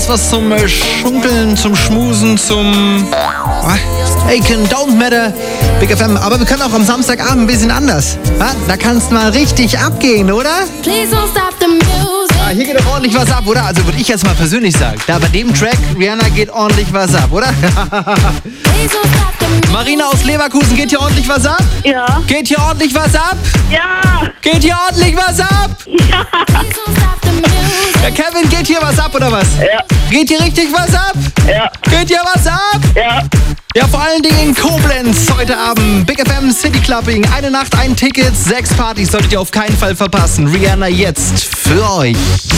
alles was zum Schunkeln, zum Schmusen, zum Aiken, don't matter, Big FM. Aber wir können auch am Samstagabend ein bisschen anders. Da kannst mal richtig abgehen, oder? Please don't stop the music. Hier geht doch ordentlich was ab, oder? Also würde ich jetzt mal persönlich sagen. Da bei dem Track, Rihanna, geht ordentlich was ab, oder? Please don't stop the music. Marina aus Leverkusen, geht hier ordentlich was ab? Ja. Geht hier ordentlich was ab? Ja. Geht hier ordentlich was ab? Please don't stop the music. Ja, Kevin, geht hier was ab, oder was? Ja. Geht hier richtig was ab? Ja. Geht hier was ab? Ja. Ja, vor allen Dingen in Koblenz heute Abend. Big FM City Clubbing. Eine Nacht, ein Ticket, 6 Partys solltet ihr auf keinen Fall verpassen. Rihanna jetzt für euch.